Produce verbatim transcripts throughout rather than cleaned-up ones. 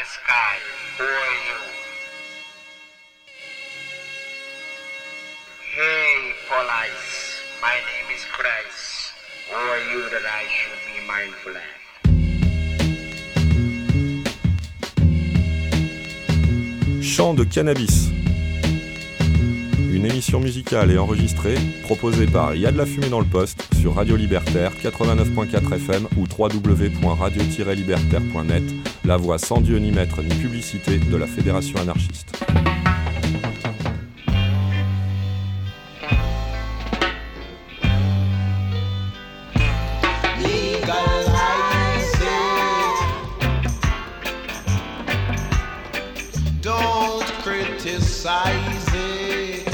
sky. Who are you? Hey, Police. My name is Christ. Who are you that I should be mindful of? Chant de cannabis. Une émission musicale et enregistrée, proposée par Y'a de la fumée dans le poste sur Radio Libertaire quatre-vingt-neuf point quatre F M ou w w w point radio tiret libertaire point net, la voix sans Dieu ni maître ni publicité de la Fédération anarchiste. Criticize it.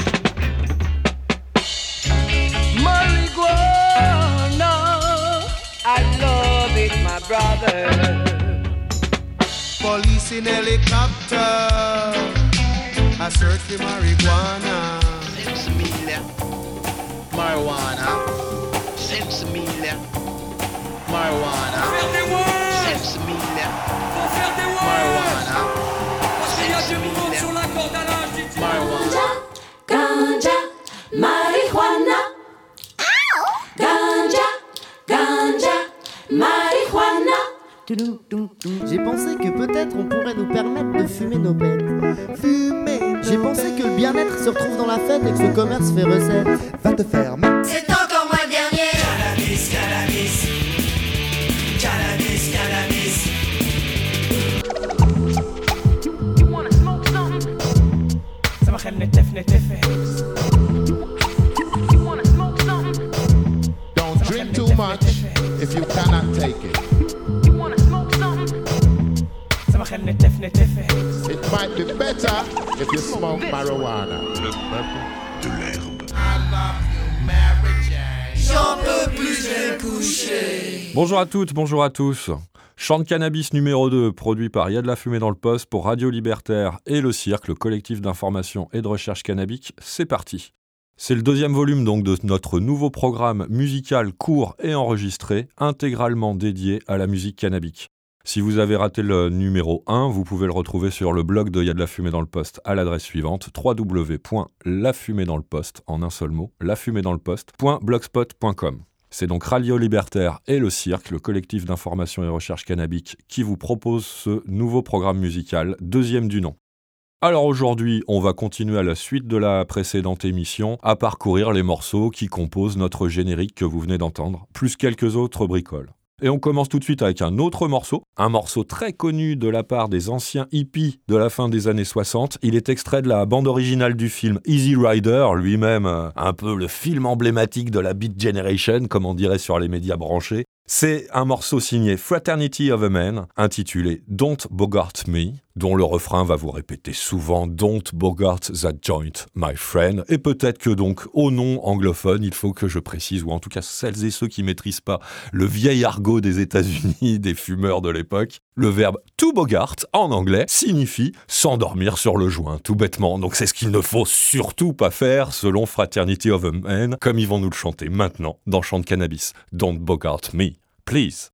Marijuana, I love it, my brother. Police in helicopter, I search for marijuana. Sensimilia, marijuana. Sensimilia, marijuana. Sensimilia, marijuana. Ganja, ganja, marijuana. Ganja, ganja, marijuana. J'ai pensé que peut-être on pourrait nous permettre de fumer nos bêtes. Fumer. J'ai pensé que le bien-être se retrouve dans la fête et que ce commerce fait recette. Va te faire. C'est encore moi le dernier. Cannabis, cannabis. Cannabis, cannabis. Don't drink too much if you cannot take it. It might be better if you smoke marijuana. Le peuple de l'herbe. I love you, Mary Jane. J'en peux plus, je vais me coucher. Bonjour à toutes, bonjour à tous. Chant de cannabis numéro deux, produit par Y'a de la fumée dans le poste pour Radio Libertaire et le Cirque, le collectif d'information et de recherche cannabique, c'est parti. C'est le deuxième volume donc de notre nouveau programme musical court et enregistré, intégralement dédié à la musique cannabique. Si vous avez raté le numéro un, vous pouvez le retrouver sur le blog de Y'a de la fumée dans le poste à l'adresse suivante, w w w point la fumée dans le poste, en un seul mot, la fumée dans le poste point blogspot point com. C'est donc Radio Libertaire et le Cirque, le collectif d'information et recherche cannabique, qui vous propose ce nouveau programme musical, deuxième du nom. Alors aujourd'hui, on va continuer à la suite de la précédente émission à parcourir les morceaux qui composent notre générique que vous venez d'entendre, plus quelques autres bricoles. Et on commence tout de suite avec un autre morceau, un morceau très connu de la part des anciens hippies de la fin des années soixante. Il est extrait de la bande originale du film Easy Rider, lui-même euh, un peu le film emblématique de la Beat Generation, comme on dirait sur les médias branchés. C'est un morceau signé Fraternity of a Man, intitulé Don't Bogart Me, dont le refrain va vous répéter souvent Don't Bogart that joint, my friend. Et peut-être que donc, au nom anglophone, il faut que je précise, ou en tout cas celles et ceux qui maîtrisent pas le vieil argot des États-Unis, des fumeurs de l'époque, le verbe to bogart, en anglais, signifie s'endormir sur le joint, tout bêtement. Donc c'est ce qu'il ne faut surtout pas faire, selon Fraternity of a Man, comme ils vont nous le chanter maintenant dans Chant de cannabis. Don't Bogart Me, please.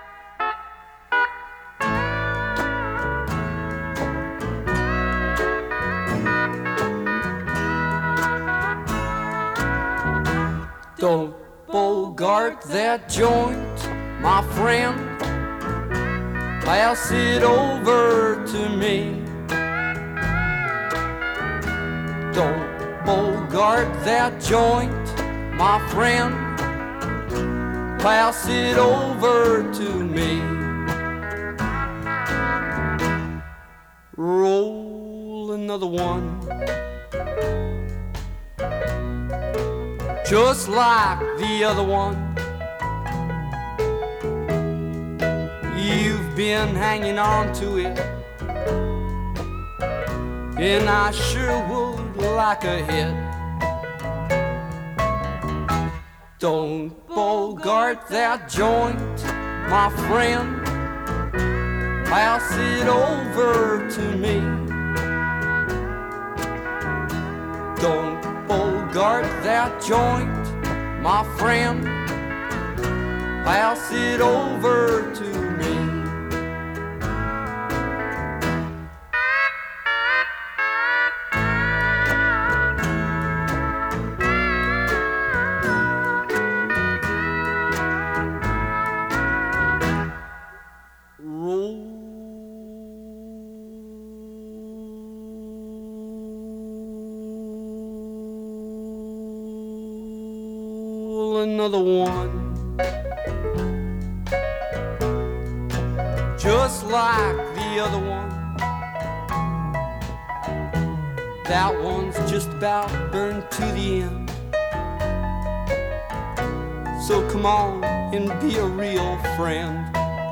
Don't bogart that joint, my friend. Pass it over to me. Don't bogart that joint, my friend. Pass it over to me. Roll another one, just like the other one. You've been hanging on to it, and I sure would like a hit. Don't bogart that joint, my friend. Pass it over to me. Don't bogart that joint, my friend. Pass it over to me. kill another one. Just like the other one. That one's just about burned to the end. So come on and be a real friend.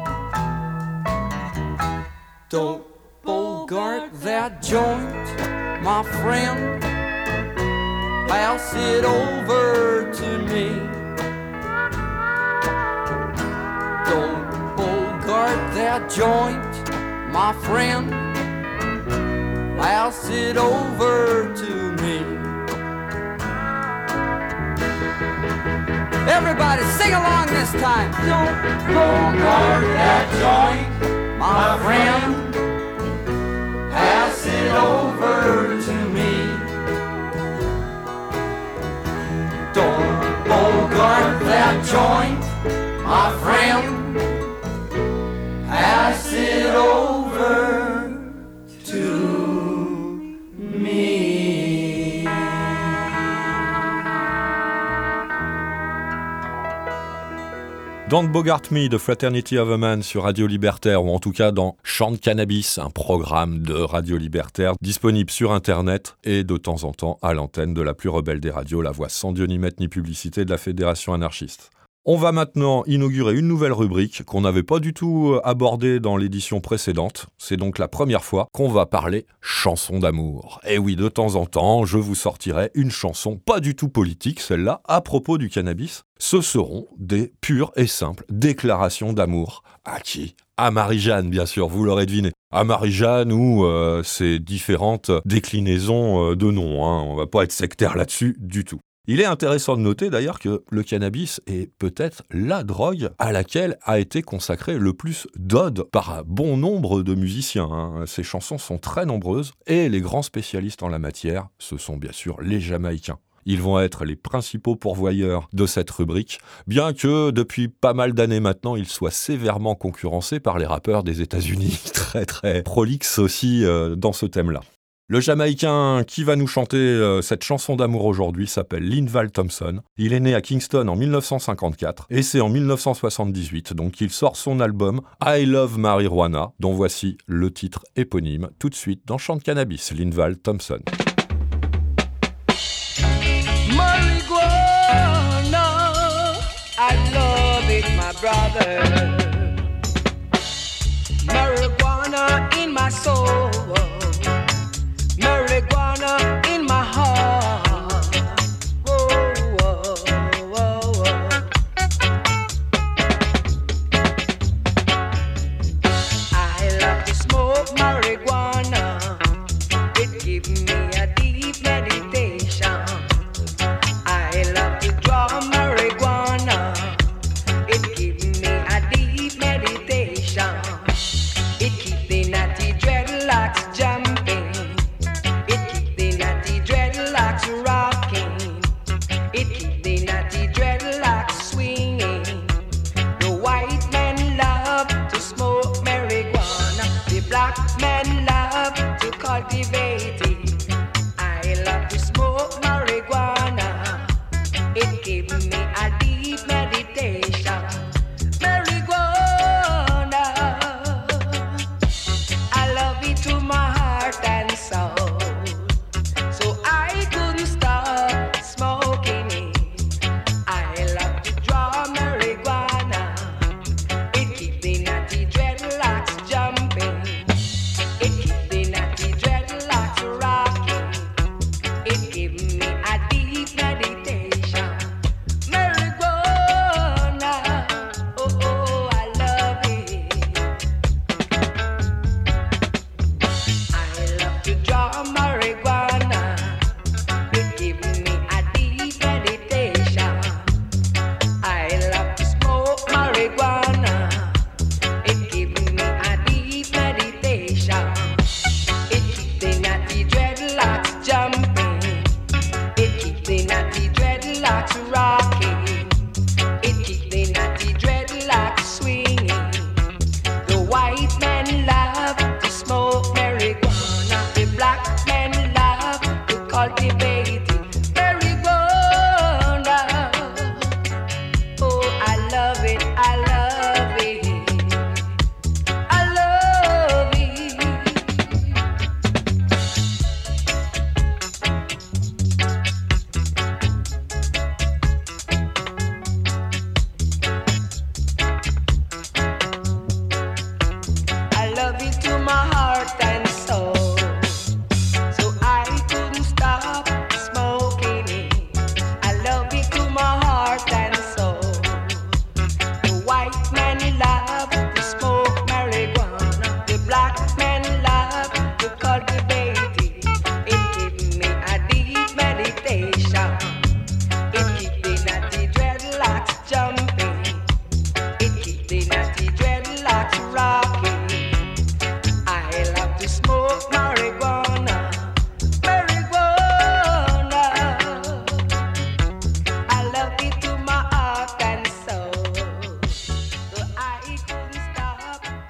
Don't bogart that joint, my friend. Pass it over to me. Don't bogart that joint, my friend. Pass it over to me. Everybody sing along this time. Don't bogart that joint, my friend. Pass it over to me. Don't bogart that joint, my friend. Pass it over to me. Don't Bogart Me de Fraternity of a Man sur Radio Libertaire, ou en tout cas dans Chante Cannabis, un programme de Radio Libertaire disponible sur Internet et de temps en temps à l'antenne de la plus rebelle des radios, la voix sans Dieu ni maître ni publicité de la Fédération anarchiste. On va maintenant inaugurer une nouvelle rubrique qu'on n'avait pas du tout abordée dans l'édition précédente. C'est donc la première fois qu'on va parler chansons d'amour. Et oui, de temps en temps, je vous sortirai une chanson pas du tout politique, celle-là, à propos du cannabis. Ce seront des pures et simples déclarations d'amour. À qui ? À Marie-Jeanne, bien sûr, vous l'aurez deviné. À Marie-Jeanne ou euh, ses différentes déclinaisons euh, de noms. Hein. On va pas être sectaire là-dessus du tout. Il est intéressant de noter d'ailleurs que le cannabis est peut-être la drogue à laquelle a été consacré le plus d'odes par un bon nombre de musiciens. Hein. Ces chansons sont très nombreuses et les grands spécialistes en la matière, ce sont bien sûr les Jamaïcains. Ils vont être les principaux pourvoyeurs de cette rubrique, bien que depuis pas mal d'années maintenant, ils soient sévèrement concurrencés par les rappeurs des États-Unis, très très prolixes aussi euh, dans ce thème-là. Le Jamaïcain qui va nous chanter euh, cette chanson d'amour aujourd'hui s'appelle Linval Thompson. Il est né à Kingston en dix-neuf cent cinquante-quatre et c'est en dix-neuf cent soixante-dix-huit donc qu'il sort son album I Love Marijuana, dont voici le titre éponyme tout de suite dans Chante Cannabis, Linval Thompson. Marijuana, I love it, my brother. Marijuana in my soul. Marijuana in my heart. Whoa, whoa, whoa, whoa. I love to smoke marijuana. It gives me a deep meditation. I love to draw marijuana. It gives me a deep meditation. It keeps the natty dreadlocks.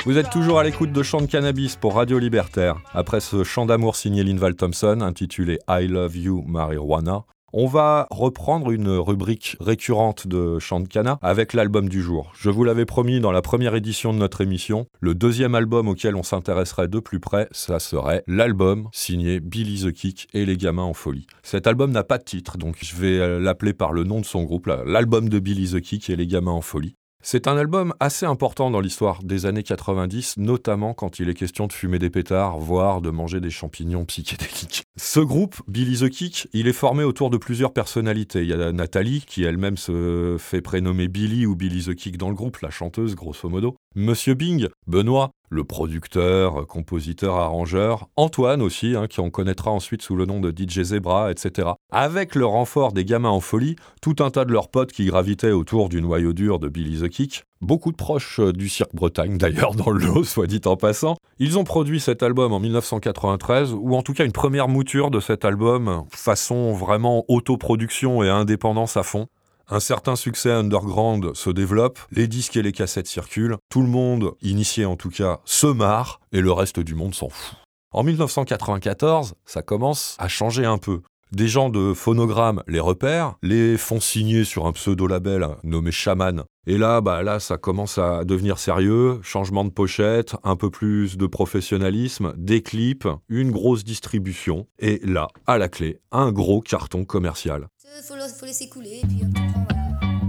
Vous êtes toujours à l'écoute de Chant de Cannabis pour Radio Libertaire. Après ce chant d'amour signé Linval Thompson, intitulé I Love You Marijuana, on va reprendre une rubrique récurrente de Chant de Canna avec l'album du jour. Je vous l'avais promis dans la première édition de notre émission, le deuxième album auquel on s'intéresserait de plus près, ça serait l'album signé Billy the Kick et les Gamins en folie. Cet album n'a pas de titre, donc je vais l'appeler par le nom de son groupe, l'album de Billy the Kick et les Gamins en folie. C'est un album assez important dans l'histoire des années quatre-vingt-dix, notamment quand il est question de fumer des pétards, voire de manger des champignons psychédéliques. Ce groupe, Billy the Kick, il est formé autour de plusieurs personnalités. Il y a Nathalie, qui elle-même se fait prénommer Billy ou Billy the Kick dans le groupe, la chanteuse grosso modo. Monsieur Bing, Benoît, le producteur, compositeur, arrangeur, Antoine aussi, hein, qui on connaîtra ensuite sous le nom de D J Zebra, et cetera. Avec le renfort des Gamins en folie, tout un tas de leurs potes qui gravitaient autour du noyau dur de Billy the Kick, beaucoup de proches du Cirque Bretagne d'ailleurs dans le lot, soit dit en passant. Ils ont produit cet album en dix-neuf cent quatre-vingt-treize, ou en tout cas une première mouture de cet album, façon vraiment autoproduction et indépendance à fond. Un certain succès underground se développe, les disques et les cassettes circulent, tout le monde, initié en tout cas, se marre, et le reste du monde s'en fout. En dix-neuf cent quatre-vingt-quatorze, ça commence à changer un peu. Des gens de phonogrammes les repèrent, les font signer sur un pseudo-label nommé Shaman. Et là, bah là, ça commence à devenir sérieux, changement de pochette, un peu plus de professionnalisme, des clips, une grosse distribution, et là, à la clé, un gros carton commercial. Faut, le- faut laisser couler, et puis on prend, voilà.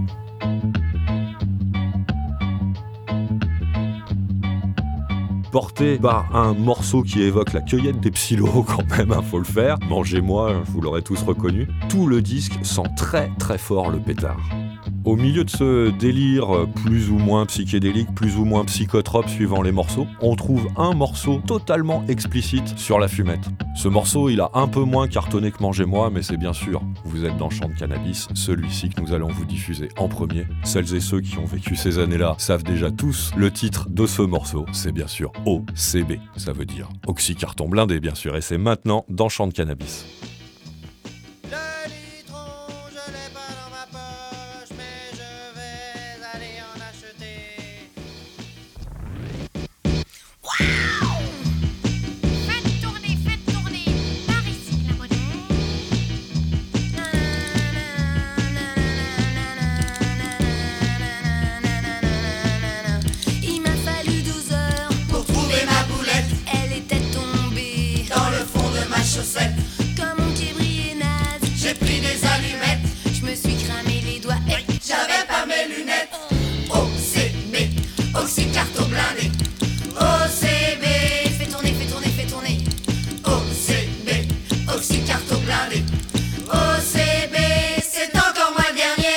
Porté par un morceau qui évoque la cueillette des psylos quand même, hein, faut le faire. Mangez-moi, vous l'aurez tous reconnu. Tout le disque sent très très fort le pétard. Au milieu de ce délire plus ou moins psychédélique, plus ou moins psychotrope suivant les morceaux, on trouve un morceau totalement explicite sur la fumette. Ce morceau, il a un peu moins cartonné que Mangez-moi, mais c'est bien sûr, vous êtes dans Chant de Cannabis, celui-ci que nous allons vous diffuser en premier. Celles et ceux qui ont vécu ces années-là savent déjà tous le titre de ce morceau, c'est bien sûr O C B, ça veut dire Oxycarton blindé bien sûr, et c'est maintenant dans Chant de Cannabis. Le litron, je l'ai pas dans ma poche, mais je vais aller en acheter. Faites tourner, faites tourner, par ici la monnaie. Il m'a fallu douze heures Pour trouver ma boulette Elle était tombée dans le fond de ma chaussette, comme mon pied brillait naze. j'ai pris des allumettes, Je me suis cramé les doigts. Hey, j'avais pas mes lunettes. O C B, oxycarton blindé. O C B, fais tourner, fais tourner, fais tourner. O C B, oxycarton blindé. O C B, c'est encore moi le dernier.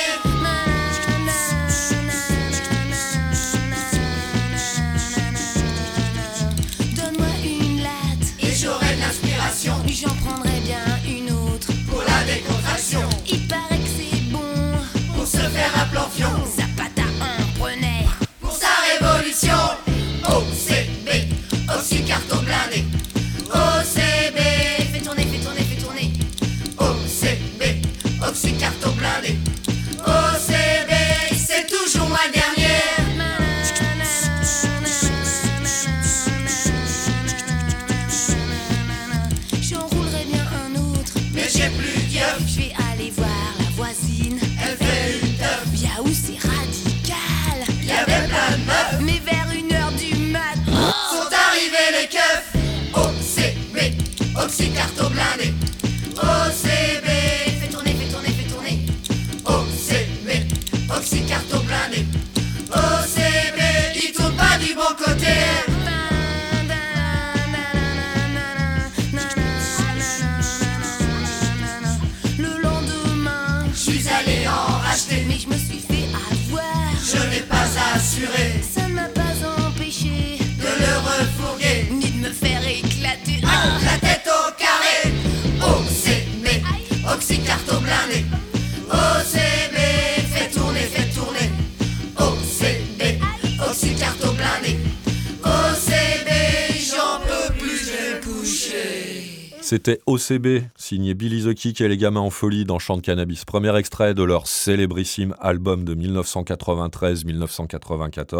Donne-moi une latte, Et j'aurai de l'inspiration j'en prendrai bien une autre. pour la décontraction, Il paraît que c'est bon, pour se faire un plan fion, Zapata en prenait. pour sa révolution. O C B, oxycarton blindé. O C B, Fais tourner, fais tourner, fais tourner. O C B, oxycarton blindé. O C B, c'est toujours moi le dernier. J'en roulerai bien un autre. Mais j'ai plus d'yeux, Je vais aller voir la voisine. elle fait une teuf. Bien où c'est radical. Y'avait plein de meufs, Mais vers une heure du mat. sont arrivés les keufs. O C B, oxycarton blindé. O C B, Fais tourner, fais tourner, fais tourner. O C B, oxycarton blindé. O C B, il tourne pas du bon côté. Le lendemain, Je suis allé en racheter, mais je me suis fait avoir. je n'ai pas assuré Ça ne m'a pas empêché de le refourguer. ni de me faire éclater. La tête au carré. O C B, oxycarton blindé. O C B, fais tourner, fais tourner. O C B, oxycarton blindé. O C B, j'en peux plus, je vais me coucher. C'était O C B, signé Billy the Kick et les Gamins en folie dans Chant de Cannabis. Premier extrait de leur célébrissime album de dix-neuf cent quatre-vingt-treize dix-neuf cent quatre-vingt-quatorze.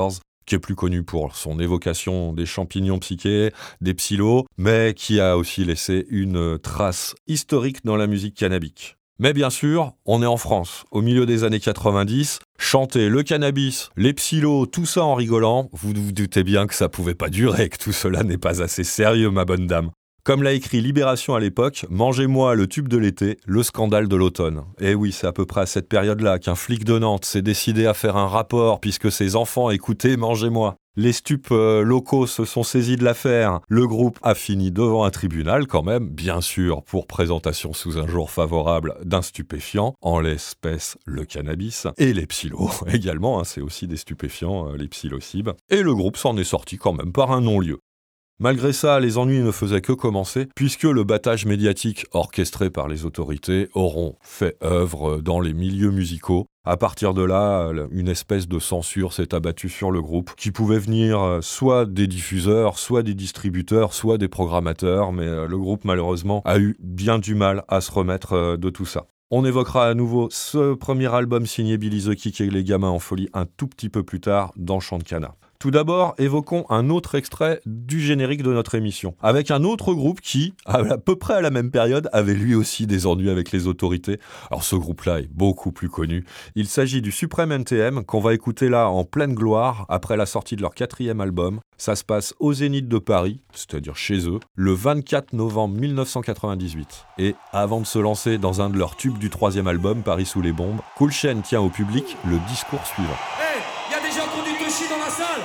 qui est plus connu pour son évocation des champignons psychés, des psylos, mais qui a aussi laissé une trace historique dans la musique cannabique. Mais bien sûr, on est en France, au milieu des années quatre-vingt-dix, chanter le cannabis, les psylos, tout ça en rigolant, vous vous doutez bien que ça pouvait pas durer, que tout cela n'est pas assez sérieux, ma bonne dame. Comme l'a écrit Libération à l'époque, « Mangez-moi le tube de l'été, le scandale de l'automne ». Et oui, c'est à peu près à cette période-là qu'un flic de Nantes s'est décidé à faire un rapport puisque ses enfants écoutaient « Mangez-moi ». Les stupes euh, locaux se sont saisis de l'affaire. Le groupe a fini devant un tribunal quand même, bien sûr, pour présentation sous un jour favorable d'un stupéfiant, en l'espèce le cannabis, et les psylos également, hein, c'est aussi des stupéfiants, euh, les psilocybes. Et le groupe s'en est sorti quand même par un non-lieu. Malgré ça, les ennuis ne faisaient que commencer, puisque le battage médiatique orchestré par les autorités auront fait œuvre dans les milieux musicaux. À partir de là, une espèce de censure s'est abattue sur le groupe, qui pouvait venir soit des diffuseurs, soit des distributeurs, soit des programmateurs, mais le groupe malheureusement a eu bien du mal à se remettre de tout ça. On évoquera à nouveau ce premier album signé Billy the Kick et les Gamins en folie un tout petit peu plus tard dans Chant de Canna. Tout d'abord, évoquons un autre extrait du générique de notre émission, avec un autre groupe qui, à peu près à la même période, avait lui aussi des ennuis avec les autorités. Alors ce groupe-là est beaucoup plus connu. Il s'agit du Supreme N T M, qu'on va écouter là en pleine gloire, après la sortie de leur quatrième album. Ça se passe au Zénith de Paris, c'est-à-dire chez eux, le vingt-quatre novembre mille neuf cent quatre-vingt-dix-huit. Et avant de se lancer dans un de leurs tubes du troisième album, Paris sous les bombes, Cool Chain tient au public le discours suivant. Hey, y a des gens qui ont du touchy dans la salle.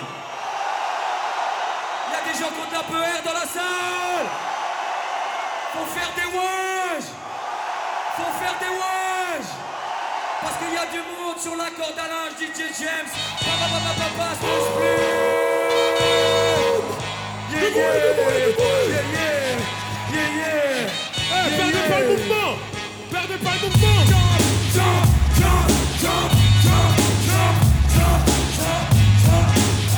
Y a des gens qui ont de la P R dans la salle. Faut faire des wesh. Faut faire des wesh. Parce qu'il y a du monde sur la corde à linge, D J James. Papa, papa, papa, passe le split. Yeah, yeah, yeah, yeah, yeah, yeah. Hey, perdez pas le mouvement. Perdez pas le mouvement. Jump, jump, jump, jump, jump, jump, jump, jump, jump.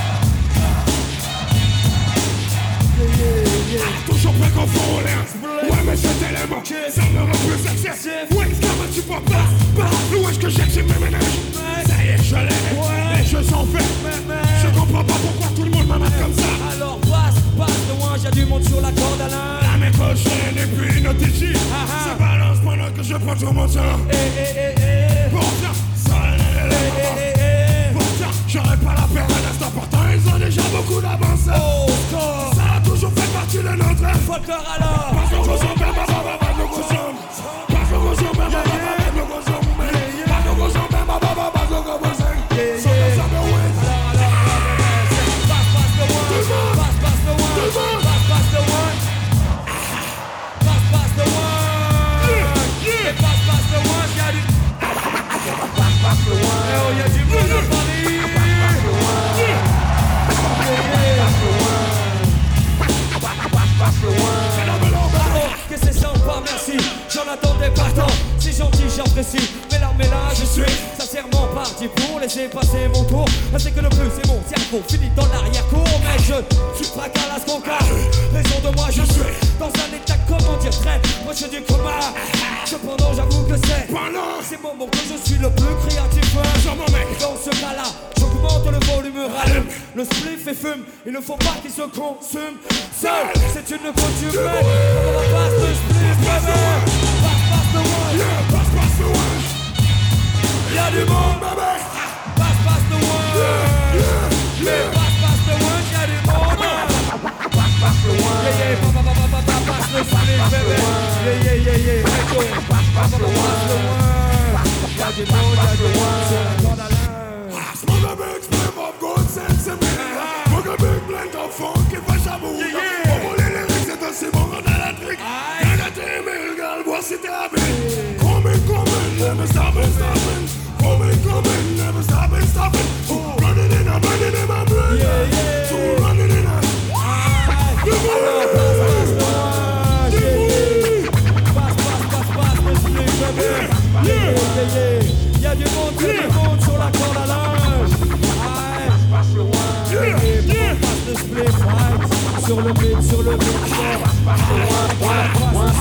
Yeah, yeah, yeah. Toujours prêt qu'on fout en l'air. Ouais, mais cet élément, ça me rend plus excessif. Ouais, comment tu peux pas, pas. Le wesh que j'ai, c'est mes ménages. Ça y est, je l'ai, les jeux sont faits. Je comprends pas pourquoi tout le monde m'amène comme ça. Alors passe, passe de loin, y'a du monde sur la corde à linge. La mec prochaine et puis notre T G. Ça balance pendant que je prends tout mon temps. Eh, eh, eh, eh. Pourtant, ça n'est pas. Pourtant, j'aurais pas la peine à l'instant. Pourtant, ils ont déjà beaucoup d'avance. Oh, ça a toujours fait partie de notre folklore alors. Parce qu'on ressemble, bah, bah, bah, bah, nous ressemble. Parce qu'on ressemble, bah, bah, bah, bah, nous ressemble. Parce qu'on ressemble, bah, bah, bah, bah, bah, nous ressemble. Sans le savoir où est. Passe, passe le one. Passe, passe le one. Passe, passe le one. Passe, passe le one. Et passe, passe le one, y'a du... Passe, passe le one. Eh oh, y'a du monde à Paris. Passe, passe le one. Passe, passe le one. Que c'est sympa, merci, j'en attendais pas tant. C'est gentil, j'apprécie, mais là, mais là, je suis sincèrement parti pour laisser passer mon tour. C'est que le plus, c'est mon cerveau, finit dans l'arrière-cour. Mais je suis fracasse mon cas. Raison de moi, je suis dans un état, comment dire, très proche du coma. Cependant, j'avoue que c'est ces moments que je suis le plus créatif. Dans ce cas-là, j'augmente le volume, rallume le spliff et fume. Il ne faut pas qu'il se consume seul, c'est une coutume. On va passe le spliff, bébé. Passe, passe le one. Yeah, passe, passe le one. Y'a du monde, bébé. Passe, passe le one. Yeah, yeah, yeah. Passe, passe le one, y'a du monde. Passe, passe le one. Yeah, yeah, papa, papa, papa, passe le spliff, bébé. Yeah, yeah, yeah, yeah. Passe, passe le one. Y'a du monde, y'a du monde. Sur la corde à linge. Smoke a big spliff of good sense in me. Smoke a big blend of funk if I shabou. Yeah, yeah. C'est bon, on a la trick. Y'a la team, il gars, vois si t'es habile. Coming, coming, never stopping, stopping. Coming, coming, never stopping, stopping. Oh, running in, I'm running in my brain. Yeah, yeah. So running in, I'm... Alors, passe, passe, passe, yeah. Passe, passe, passe, passe, le split, bébé. Yeah, yeah, yeah. Y'a du monde, y'a du monde sur la corde à linge. Passe, passe le one. Yeah, yeah. Passe le split, right. Sur le beat, sur le beat, passe, passe le one, passe,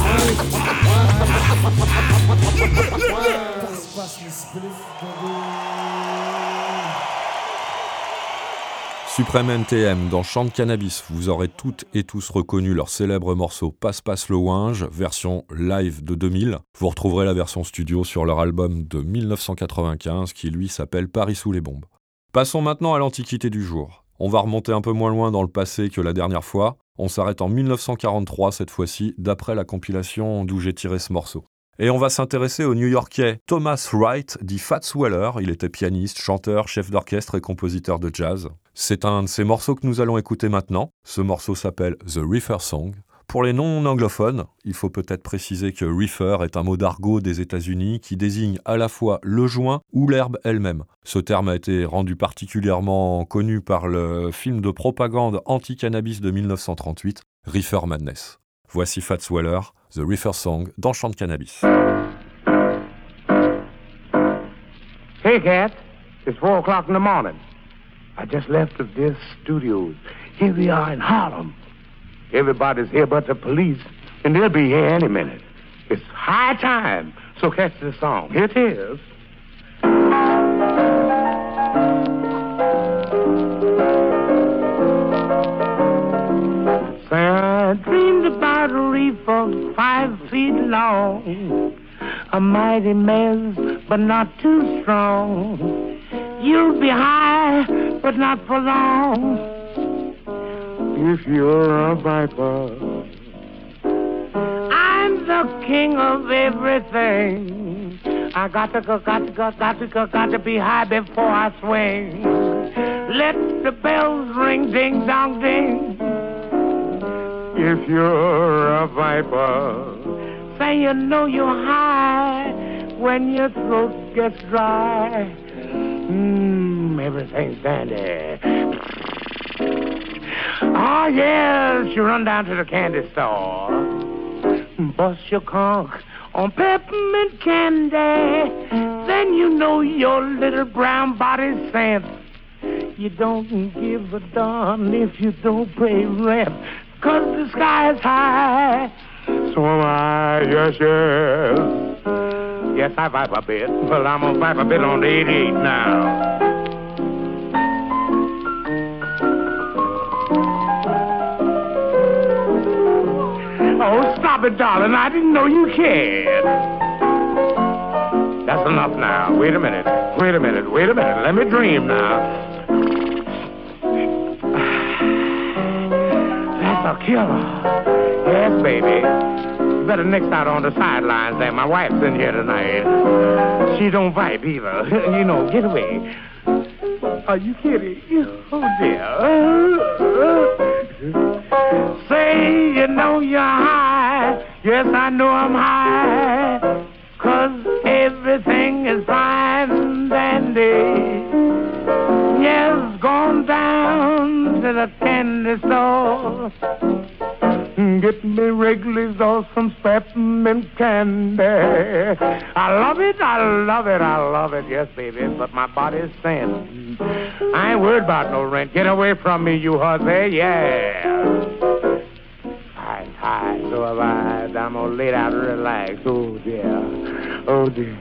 passe le split, Supreme N T M, dans Chant de Cannabis, vous aurez toutes et tous reconnu leur célèbre morceau Passe Passe le Ouinge, version live de deux mille. Vous retrouverez la version studio sur leur album de dix-neuf cent quatre-vingt-quinze qui lui s'appelle Paris sous les bombes. Passons maintenant à l'antiquité du jour. On va remonter un peu moins loin dans le passé que la dernière fois. On s'arrête en dix-neuf cent quarante-trois cette fois-ci, d'après la compilation d'où j'ai tiré ce morceau. Et on va s'intéresser au New-Yorkais Thomas Wright, dit Fats Waller. Il était pianiste, chanteur, chef d'orchestre et compositeur de jazz. C'est un de ces morceaux que nous allons écouter maintenant. Ce morceau s'appelle The Reefer Song. Pour les non-anglophones, il faut peut-être préciser que reefer est un mot d'argot des États-Unis qui désigne à la fois le joint ou l'herbe elle-même. Ce terme a été rendu particulièrement connu par le film de propagande anti-cannabis de dix-neuf cent trente-huit, Reefer Madness. Voici Fats Waller, The Reefer Song, dans Chant de Cannabis. Hey, Cat. It's four o'clock in the morning. I just left of this studios. Here we are in Harlem. Everybody's here but the police, and they'll be here any minute. It's high time, so catch the song. Here it is. I dreamed about a reefer five feet long, a mighty mess, but not too strong. You'll be high, but not for long, if you're a viper. I'm the king of everything. I got to go, got to go, got to go, got to be high before I swing. Let the bells ring, ding dong ding, if you're a viper. Say you know you're high when your throat gets dry. Mmm, everything's dandy. Oh, yes, you run down to the candy store, bust your conch on peppermint candy. Then you know your little brown body's sent. You don't give a darn if you don't pay rent, 'cause the sky is high. So am I, yes, yes. Yes, I vibe a bit. Well, I'm gonna vibe a bit on the eighty-eight now. Oh, stop it, darling. I didn't know you cared. That's enough now. Wait a minute. Wait a minute. Wait a minute. Let me dream now. That's a killer. Yes, baby. You better nix out on the sidelines there. My wife's in here tonight. She don't vibe either. You know, get away. Are you kidding? Oh, dear. Say you know you're high. Yes, I know I'm high, 'cause everything is fine and dandy. Yes, gone down to the candy store. Get me Wrigley's or some peppermint candy. I love it, I love it, I love it, yes, baby, but my body's saying I ain't worried about no rent. Get away from me, you hussy, yeah. Fine, fine, so have I. I'm gonna lay down and relax. Oh, dear, oh, dear.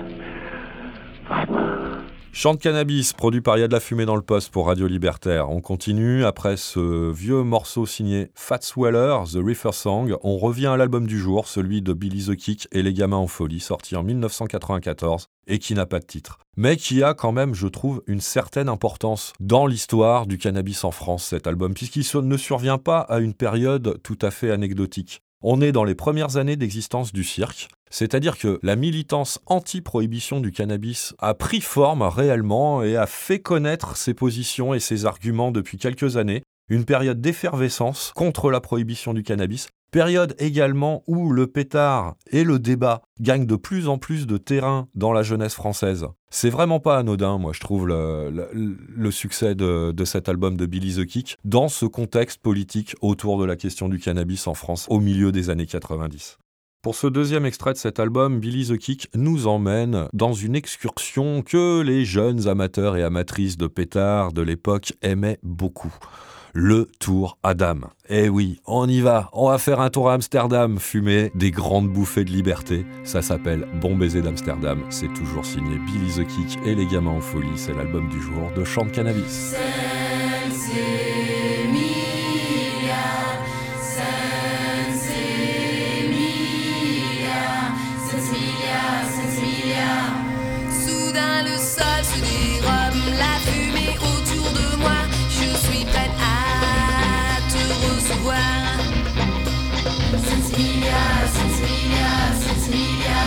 Viper. Chant de Cannabis, produit par Y'a de la fumée dans le poste pour Radio Libertaire. On continue, après ce vieux morceau signé Fats Waller, The Reefer Song, on revient à l'album du jour, celui de Billy the Kick et Les Gamins en folie, sorti en dix-neuf cent quatre-vingt-quatorze et qui n'a pas de titre. Mais qui a quand même, je trouve, une certaine importance dans l'histoire du cannabis en France, cet album, puisqu'il ne survient pas à une période tout à fait anecdotique. On est dans les premières années d'existence du cirque, c'est-à-dire que la militance anti-prohibition du cannabis a pris forme réellement et a fait connaître ses positions et ses arguments depuis quelques années. Une période d'effervescence contre la prohibition du cannabis. Période également où le pétard et le débat gagnent de plus en plus de terrain dans la jeunesse française. C'est vraiment pas anodin, moi je trouve, le, le, le succès de, de cet album de Billy the Kick dans ce contexte politique autour de la question du cannabis en France au milieu des années quatre-vingt-dix. Pour ce deuxième extrait de cet album, Billy the Kick nous emmène dans une excursion que les jeunes amateurs et amatrices de pétards de l'époque aimaient beaucoup. Le Tour Adam. Eh oui, on y va, on va faire un tour à Amsterdam, fumer des grandes bouffées de liberté. Ça s'appelle Bon baiser d'Amsterdam, c'est toujours signé Billy the Kick et Les Gamins en folie, c'est l'album du jour de Chant de Cannabis. Celle-ci Soudain le sol se dérobe, la fumée autour de moi. Je suis prête à te recevoir. Cecilia, Cecilia, Cecilia.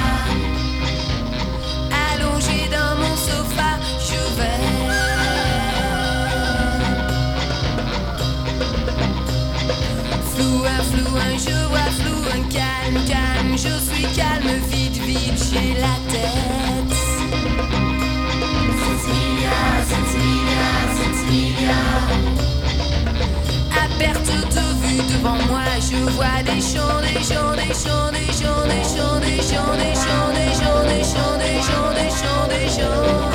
Allongée dans mon sofa, je vais. Flou, un flou, un je vois flou, un calme, calme. Je suis calme, vite, vite, j'ai la tête. Cecilia, Cecilia, Cecilia. À perte de vue devant moi, je vois des champs, des champs, des champs, des champs, des champs, des champs, des champs, des champs, des champs, des champs, des champs, des champs.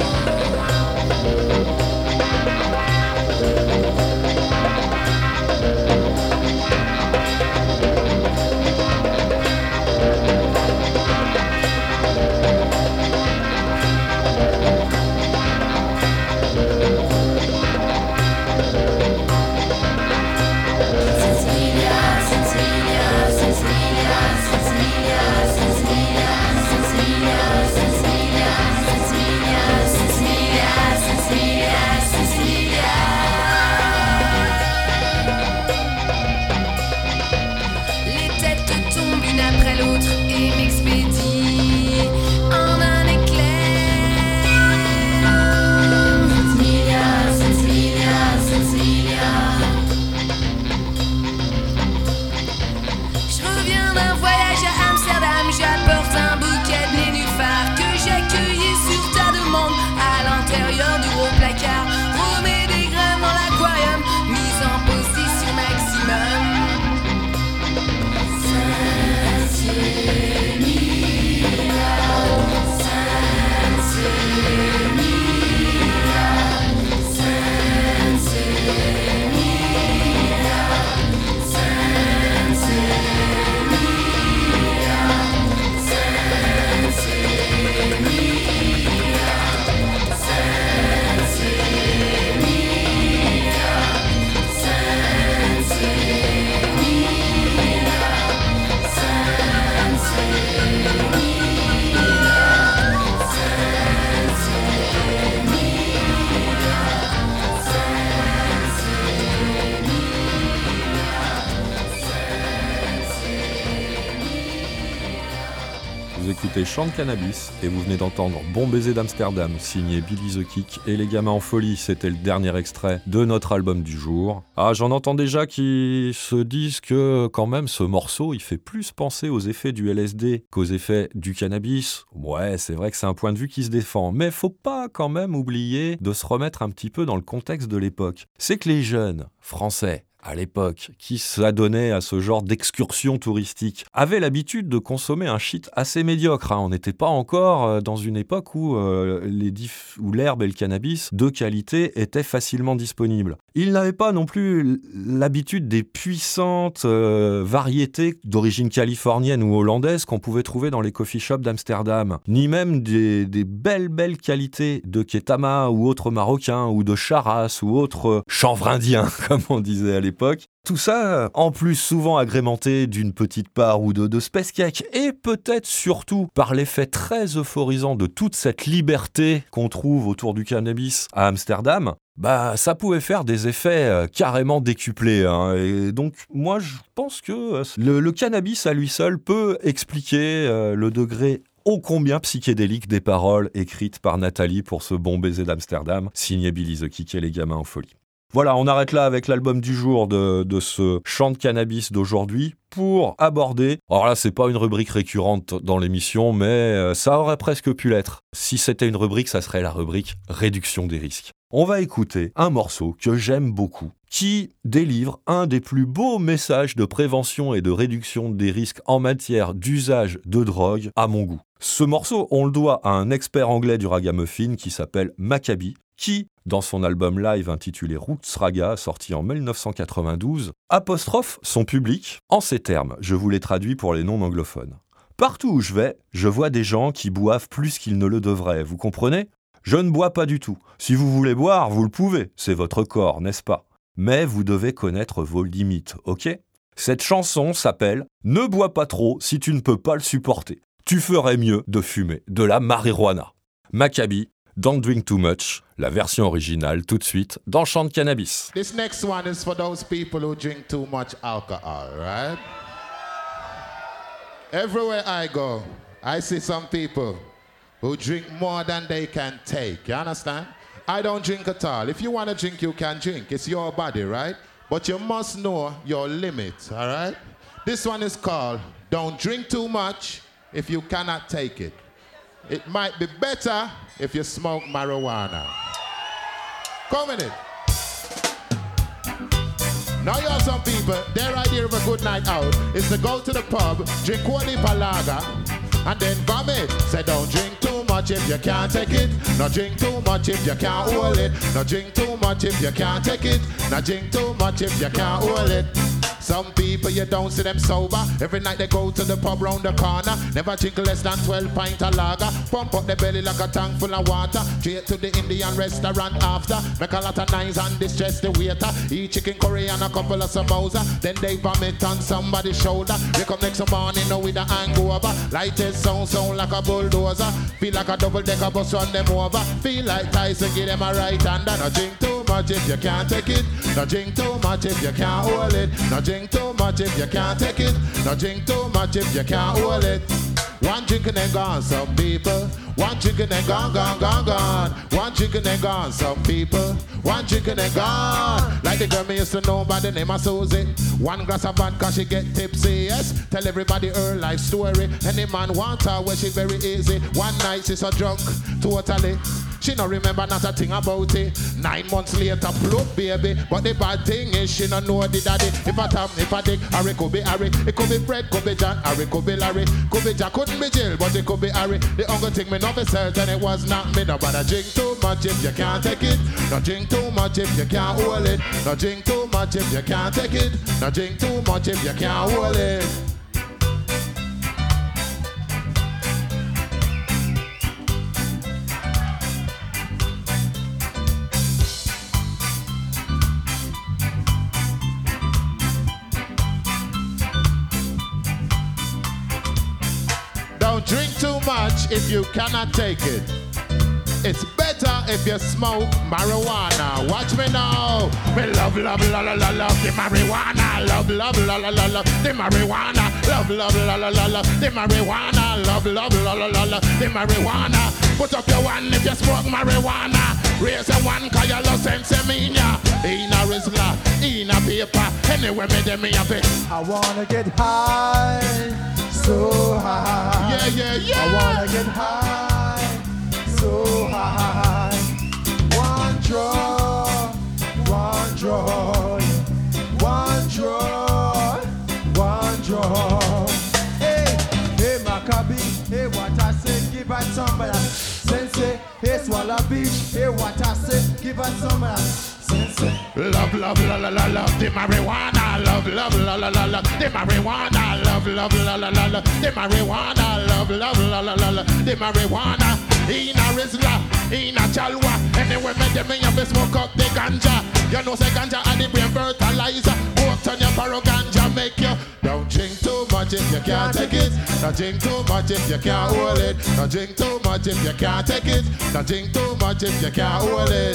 écoutez Chant de Cannabis et vous venez d'entendre Bon baiser d'Amsterdam, signé Billy the Kick et les gamins en folie. C'était le dernier extrait de notre album du jour. Ah, j'en entends déjà qui se disent que quand même ce morceau, il fait plus penser aux effets du L S D qu'aux effets du cannabis. Ouais, c'est vrai que c'est un point de vue qui se défend, mais faut pas quand même oublier de se remettre un petit peu dans le contexte de l'époque. C'est que les jeunes français, à l'époque, qui s'adonnaient à ce genre d'excursion touristique, avaient l'habitude de consommer un shit assez médiocre. Hein. On n'était pas encore dans une époque où, euh, les diff- où l'herbe et le cannabis de qualité étaient facilement disponibles. Ils n'avaient pas non plus l'habitude des puissantes euh, variétés d'origine californienne ou hollandaise qu'on pouvait trouver dans les coffee shops d'Amsterdam, ni même des, des belles belles qualités de Ketama ou autres marocains, ou de Charas ou autres chanvre indiens, comme on disait à l'époque. Époque. Tout ça, en plus souvent agrémenté d'une petite part ou de, de space cake, et peut-être surtout par l'effet très euphorisant de toute cette liberté qu'on trouve autour du cannabis à Amsterdam, bah ça pouvait faire des effets euh, carrément décuplés. Hein. Et donc moi je pense que le, le cannabis à lui seul peut expliquer euh, le degré ô combien psychédélique des paroles écrites par Nathalie pour ce Bon baiser d'Amsterdam, signé Billy the Kick et les gamins en folie. Voilà, on arrête là avec l'album du jour de, de ce Chant de Cannabis d'aujourd'hui pour aborder... Alors là, c'est pas une rubrique récurrente dans l'émission, mais ça aurait presque pu l'être. Si c'était une rubrique, ça serait la rubrique Réduction des risques. On va écouter un morceau que j'aime beaucoup, qui délivre un des plus beaux messages de prévention et de réduction des risques en matière d'usage de drogue, à mon goût. Ce morceau, on le doit à un expert anglais du ragamuffin qui s'appelle Maccabi, qui, dans son album live intitulé Roots Raga, sorti en dix-neuf cent quatre-vingt-douze, apostrophe son public en ces termes, je vous les traduis pour les non-anglophones. Partout où je vais, je vois des gens qui boivent plus qu'ils ne le devraient, vous comprenez ? Je ne bois pas du tout. Si vous voulez boire, vous le pouvez. C'est votre corps, n'est-ce pas? Mais vous devez connaître vos limites, ok? Cette chanson s'appelle « Ne bois pas trop si tu ne peux pas le supporter. Tu ferais mieux de fumer de la marijuana. » Maccabi, Don't Drink Too Much, la version originale tout de suite dans Chante Cannabis. This next one is for those people who drink too much alcohol, right? Everywhere I go, I see some people who drink more than they can take. You understand? I don't drink at all. If you want to drink, you can drink. It's your body, right? But you must know your limit, all right? This one is called Don't Drink Too Much If You Cannot Take It. It might be better if you smoke marijuana. Come with it. Now you have some people, their idea of a good night out is to go to the pub, drink one heap of lager, and then vomit. Say don't drink too much if you can't take it. No drink too much if you can't hold it. No drink too much if you can't take it. No drink too much if you can't hold it. Some people you don't see them sober. Every night they go to the pub round the corner. Never drink less than twelve pints of lager. Pump up the belly like a tank full of water. Straight to the Indian restaurant after. Make a lot of noise and distress the waiter. Eat chicken curry and a couple of samosa. Then they vomit on somebody's shoulder. They come next morning now with a hangover. Light is sound sound like a bulldozer. Feel like a double decker bus run them over. Feel like Tyson give them a right hand. And no drink too much if you can't take it. No drink too much if you can't hold it. No drink too much if you can't take it. No drink too much if you can't hold it. One drink and then gone, some people. One drink and then gone, gone, gone, gone. One drink and then gone, some people. One drink and then gone. Like the girl me used to know by the name of Susie. One glass of vodka, she get tipsy, yes. Tell everybody her life story. Any man want her where she very easy. One night she's so drunk, totally. She no remember not a thing about it. Nine months later, plump baby. But the bad thing is she no know the daddy. If I tap, if I dig, Harry could be Harry. It could be Fred, could be John, Harry could be Larry. Could be Jack, couldn't be Jill, but it could be Harry. The only thing me know for certain it was not me. No, but I drink too much if you can't take it. No drink too much if you can't hold it. No drink too much if you can't take it. No drink too much if you can't hold it. Don't drink too much if you cannot take it. It's better if you smoke marijuana. Watch me now. Me love, love, la la la love the marijuana. Love, love, la la la love the marijuana. Love, love, la la la love the marijuana. Love, love, la la la love the marijuana. Put up your one if you smoke marijuana. Raise a one cause you love sense in ya. In a Rizla, in a paper. Anyway, me dem me have it. I wanna get high. So high, yeah, yeah, yeah. I wanna get high, so high. One draw, one draw, one draw, one draw. Hey, hey, Maccabi, hey, what I say, give us some of that. Sensei, hey, Swallow Beach, hey, what I say, give us some of that. Love, love, la la la love the marijuana. Love, love, la la la love the marijuana. Love, love, la la la love the marijuana. Love, love, la la la love the marijuana. In a Rizla, in a Chalwa. Anyway, me dem me have to smoke up the ganja. You know say ganja and the brain fertilizer. Go up turn your paro ganja make you. Don't drink too much if you can't take it. Don't drink too much if you can't hold it. Don't drink too much if you can't take it. Don't drink too much if you can't hold it.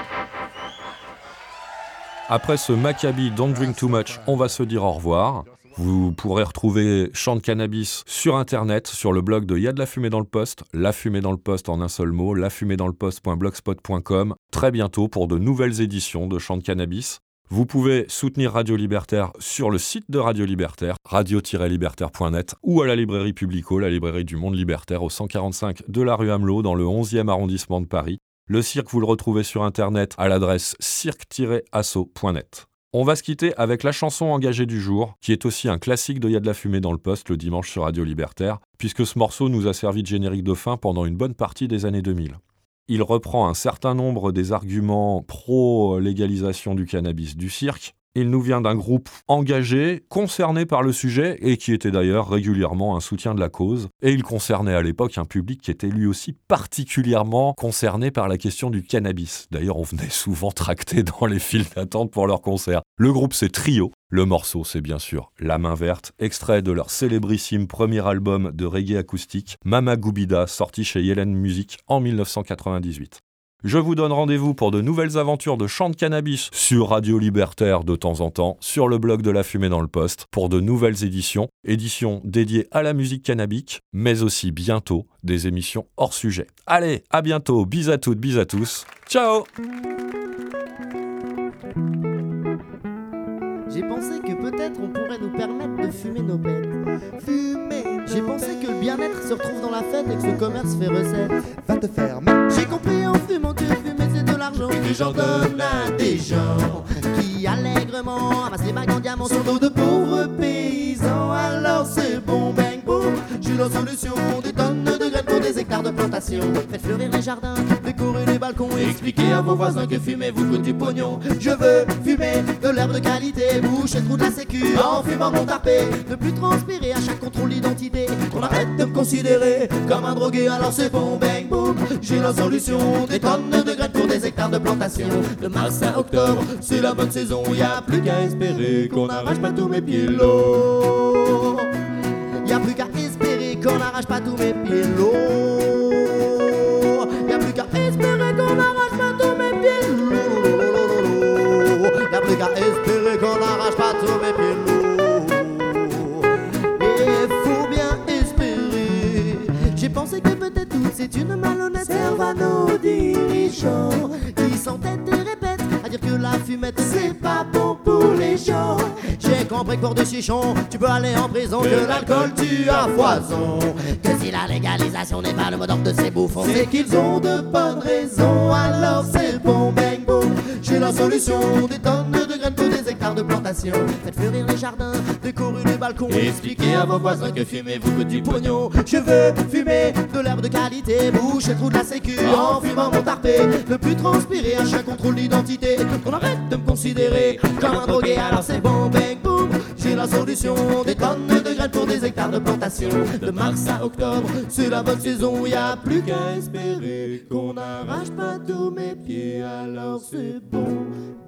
Après ce Maccabi Don't Drink Too Much, on va se dire au revoir. Vous pourrez retrouver Chant de Cannabis sur internet, sur le blog de Y'a de la fumée dans le poste, La fumée dans le poste en un seul mot, la fumée dans le poste point blogspot point com, très bientôt pour de nouvelles éditions de Chant de Cannabis. Vous pouvez soutenir Radio Libertaire sur le site de Radio Libertaire, radio tiret libertaire point net, ou à la librairie Publico, la librairie du monde libertaire, au cent quarante-cinq de la rue Amelot, dans le onzième arrondissement de Paris. Le cirque, vous le retrouvez sur internet à l'adresse cirque tiret asso point net. On va se quitter avec la chanson engagée du jour, qui est aussi un classique de Y'a de la fumée dans le poste le dimanche sur Radio Libertaire, puisque ce morceau nous a servi de générique de fin pendant une bonne partie des années deux mille. Il reprend un certain nombre des arguments pro-légalisation du cannabis du cirque. Il nous vient d'un groupe engagé, concerné par le sujet, et qui était d'ailleurs régulièrement un soutien de la cause. Et il concernait à l'époque un public qui était lui aussi particulièrement concerné par la question du cannabis. D'ailleurs, on venait souvent tracter dans les files d'attente pour leurs concerts. Le groupe, c'est Trio. Le morceau, c'est bien sûr La Main Verte, extrait de leur célébrissime premier album de reggae acoustique, Mama Goubida, sorti chez Yellen Music en dix-neuf cent quatre-vingt-dix-huit. Je vous donne rendez-vous pour de nouvelles aventures de Chant de Cannabis sur Radio Libertaire de temps en temps, sur le blog de La Fumée dans le Poste, pour de nouvelles éditions, éditions dédiées à la musique cannabique, mais aussi bientôt des émissions hors sujet. Allez, à bientôt, bis à toutes, bis à tous, ciao! J'ai pensé que peut-être on pourrait nous permettre de fumer nos bêtes. Fumer. J'ai pensé que le bien-être se retrouve dans la fête et que ce commerce fait recette. Va te faire mal. J'ai compris en fumant que fumer c'est de l'argent Et les gens donnent à des gens qui allègrement amassent les bagues en diamant sur dos de pauvres paysans. Alors c'est bon, bang, boum. J'ai la solution, des tonnes de graines pour des hectares de plantation. Faites fleurir les jardins, décorer les balcons et expliquer à vos voisins que fumer vous coûte du pognon. Je veux fumer de l'herbe de qualité, boucher le trou de la sécu en fumant mon tarpé. Ne plus transpirer à chaque contrôle d'identité. Qu'on arrête de me considérer comme un drogué, alors c'est bon, bang, boum. J'ai la solution, des tonnes de graines pour des hectares de plantation. De mars à octobre, c'est la bonne saison. Y'a plus qu'à espérer qu'on n'arrache pas tous mes pieds lourds. Y'a plus qu'à espérer qu'on n'arrache pas tous mes pieds lourds. Y'a plus qu'à espérer qu'on n'arrache pas tous mes pieds lourds. Y'a plus qu'à espérer qu'on n'arrache pas tous mes pieds lourds. Et faut bien espérer. J'ai pensé que peut-être tout c'est une malhonnête. Serve à nos dirigeants qui s'entêtent et répètent à dire que la fumette c'est pas bon pour les gens. J'ai compris que pour des chichons tu peux aller en prison, que l'alcool tue à foison, que si la légalisation n'est pas le mot d'ordre de ces bouffons, c'est qu'ils ont de bonnes raisons. Alors c'est bon, bang, boum. J'ai la solution, des tonnes de graines pour des hectares de plantation. Faites fleurir les jardins, décorer les balcons et expliquez à vos voisins que fumer vous coûte du pognon. Je veux fumer de l'herbe de qualité, boucher le trou de la sécu en fumant mon tarpé. Ne plus transpirer à chaque contrôle d'identité. On arrête de me considérer comme un drogué, alors c'est bon, bang, boum. J'ai la solution, des tonnes de graines pour des hectares de plantation. De mars à octobre, c'est la bonne saison. Y'a plus qu'à espérer qu'on n'arrache pas tous mes pieds, alors c'est bon.